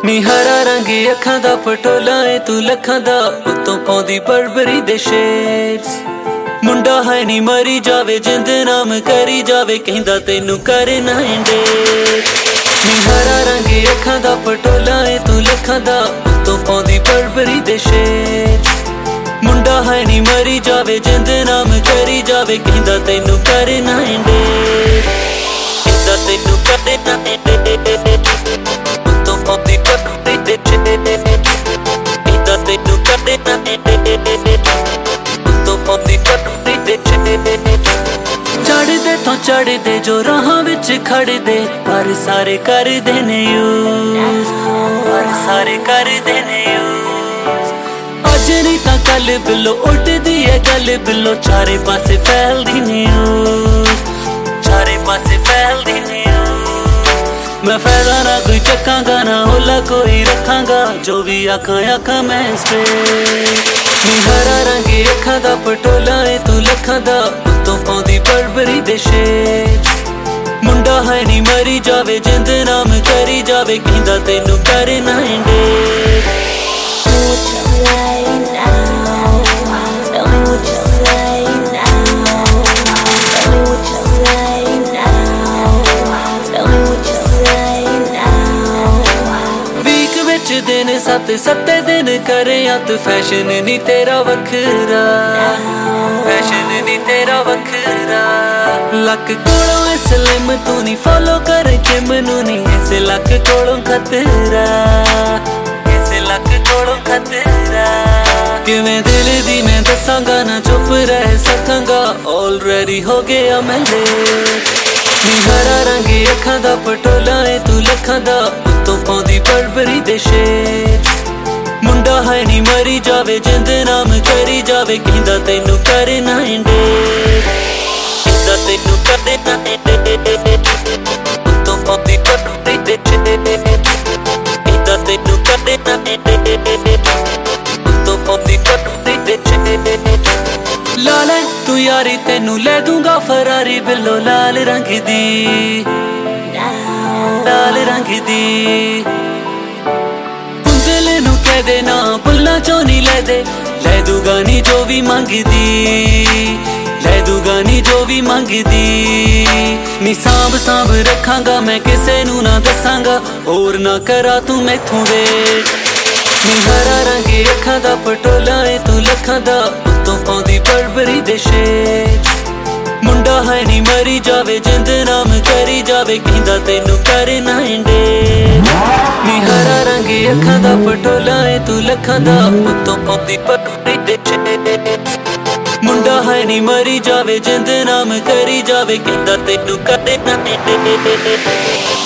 ਨੀ ਹਰਾ ਰੰਗ ਅੱਖਾਂ ਦਾ ਪਟੋਲਾ ਏ ਤੂੰ ਲੱਖਾਂ ਦਾ ਉੱਤੋਂ ਪਾਉਂਦੀ ਬਰਬਰੀ ਦੇ ਸ਼ੇਡਸ ਮੁੰਡਾ ਹੈ ਨੀ ਮਰੀ ਜਾਵੇ ਜਿੰਦ ਨਾਮ ਕਰੀ ਜਾਵੇ ਕਹਿੰਦਾ ਤੈਨੂੰ ਕਰੇ ਨਾ ਇੰਡੇ ਨੀ ਹਰਾ ਰੰਗ ਅੱਖਾਂ ਦਾ ਪਟੋਲਾ ਏ ਤੂੰ ਲੱਖਾਂ ਦਾ ਉੱਤੋਂ ਪਾਉਂਦੀ ਬਰਬਰੀ ਦੇ ਸ਼ੇਡਸ ਮੁੰਡਾ ਹੈ ਨੀ ਮਰੀ ਜਾਵੇ ਜਿੰਦ ਨਾਮ ਕਰੀ ਜਾਵੇ ਕਹਿੰਦਾ ਤੈਨੂੰ ਕਰੇ ਨਾ ਇੰਡੇ ਕਹਿੰਦਾ ਤੈਨੂੰ ਕਰੇ ਨਾ ਇੰਡੇ ਉੱਤੋਂ ਪਾਉਂਦੀ ਬਰਬਰੀ ਦੇ ਸ਼ੇਡਸ ਕਹਿੰਦਾ ਤੈਨੂੰ ਕਰੇ ਨਾ ਇੰਡੇ ਉੱਤੋਂ ਪਾਉਂਦੀ ਬਰਬਰੀ ਦੇ ਸ਼ੇਡਸ ਚੜਦੇ ਤੋਂ ਚੜਦੇ ਜੋ ਰਾਹਾਂ ਵਿੱਚ ਖੜਦੇ ਪਰ ਸਾਰੇ ਕਰਦੇ ਨੇ ਯੂਜ਼ ਪਰ ਸਾਰੇ ਕਰਦੇ ਨੇ ਯੂਜ਼ ਅੱਜ ਨਹੀਂ ਤਾਂ ਕੱਲ ਬਿੱਲੋ ਉੱਡਦੀ ਏ ਗੱਲ ਬਿੱਲੋ ਚਾਰੇ ਪਾਸੇ ਫੈਲਦੀ ਨਿਊਜ਼ ਚਾਰੇ ਪਾਸੇ ਫੈਲਦੀ ਨਿਊਜ਼ ਮੈਂ ਫਾਇਦਾ ਨਾ ਕੋਈ ਚੱਕਾਂਗਾ ਨਾ ਹੋਲਾ ਕੋਈ ਰੱਖਾਂਗਾ ਜੋ ਵੀ ਆਖਾਂ ਮੈਂ ਸਟ੍ਰੇਟ ਨੀ ਹਰਾ ਰੰਗ ਅੱਖਾਂ ਦਾ ਪਟੋਲਾ ਏ ਤੂੰ ਲੱਖਾਂ ਦਾ ਉੱਤੋਂ ਪਾਉਂਦੀ ਬਰਬਰੀ ਦੇ ਸ਼ੇਡਸ ਮੁੰਡਾ ਹੈ ਨੀ ਮਰੀ ਜਾਵੇ ਜਿੰਦ ਨਾਮ ਕਰੀ ਜਾਵੇ ਕਹਿੰਦਾ ਤੈਨੂੰ ਕਰੇ ਨਾ ਇੰਡੇ दिन सत्ते दिन करे अत फैशन नी तेरा वखरा फैशन नी तेरा वखरा लक कोलों स्लिम तू नी फॉलो कर के मैनू नी ऐसे लक कोलों खतरा ऐसे लक कोलों खतरा किवें दिल दी मैं दसांगा ना चुप रह सकांगा ऑलरेडी हो गया मैं लेट नी हरा रंग ਅੱਖਾਂ ਦਾ ਪਟੋਲਾ ਏ ਤੂੰ ਲੱਖਾਂ ਦਾ ਉੱਤੋਂ ਪਾਉਂਦੀ ਬਰਬਰੀ ਦੇ ਸ਼ੇਡਸ ਮੁੰਡਾ ਹੈ ਨੀ ਮਰੀ ਜਾਵੇ ਜਿੰਦ ਨਾਮ ਕਰੀ ਜਾਵੇ ਕਹਿੰਦਾ ਤੈਨੂੰ ਕਰੇ ਨਾ ਇੰਡੇ ਕਹਿੰਦਾ ਤੈਨੂੰ ਕਰੇ ਨਾ ਇੰਡੇ ਉੱਤੋਂ ਪਾਉਂਦੀ ਬਰਬਰੀ ਦੇ ਸ਼ੇਡਸ ਕਹਿੰਦਾ ਤੈਨੂੰ ਕਰੇ ਨਾ ਇੰਡੇ ਉੱਤੋਂ ਪਾਉਂਦੀ ਬਰਬਰੀ ਦੇ ਸ਼ੇਡਸ ਲਾ ਲੈ ਤੂੰ ਯਾਰੀ ਤੈਨੂੰ ਲੈ ਦੂੰਗਾ ਫਰਾਰੀ ਬਿੱਲੋ ਲਾਲ ਰੰਗ ਦੀ ਲਾਲ ਰੰਗ ਦੀ ਦਿਲ ਨੂੰ ਕਹਿ ਦੇ ਨਾ ਬੁੱਲਾਂ ਚੋਂ ਨੀ ਲੈ ਦੇ ਲੈ ਦੂਗਾ ਨੀ ਜੋ ਵੀ ਮੰਗਦੀ ਲੈ ਦੂਗਾ ਨੀ ਜੋ ਵੀ ਮੰਗਦੀ ਨੀ ਸਾਂਭ ਰੱਖਾਂਗਾ ਮੈਂ ਕਿਸੇ ਨੂੰ ਨਾ ਦੱਸਾਂਗਾ ਹੋਰ ਨਾ ਕਰਾ ਤੂੰ ਮੈਥੋਂ ਵੇਟ ਨੀ ਹਰਾ ਰੰਗ ਅੱਖਾਂ ਦਾ ਪਟੋਲਾ ਏ ਤੂੰ ਲੱਖਾਂ ਦਾ ਉੱਤੋਂ ਪਾਉਂਦੀ ਬਰਬਰੀ ਦੇ ਸ਼ੇਡਸ ਮੁੰਡਾ ਹੈ ਨੀ ਮਰੀ ਜਾਵੇ ਜਿੰਦ ਨਾਮ ਕਰੀ ਜਾਵੇ ਕਹਿੰਦਾ ਤੈਨੂੰ ਕਰੇ ਨਾ ਇੰਡੇ ਨੀ ਹਰਾ ਰੰਗ ਅੱਖਾਂ ਦਾ ਪਟੋਲਾ ਏ ਤੂੰ ਲੱਖਾਂ ਦਾ ਉੱਤੋਂ ਪਾਉਂਦੀ ਬਰਬਰੀ ਦੇ ਸ਼ੇਡਸ ਮੁੰਡਾ ਹੈ ਨੀ ਮਰੀ ਜਾਵੇ ਜਿੰਦ ਨਾਮ ਕਰੀ ਜਾਵੇ ਕਹਿੰਦਾ ਤੈਨੂੰ ਕਰੇ ਨਾ ਇੰਡੇ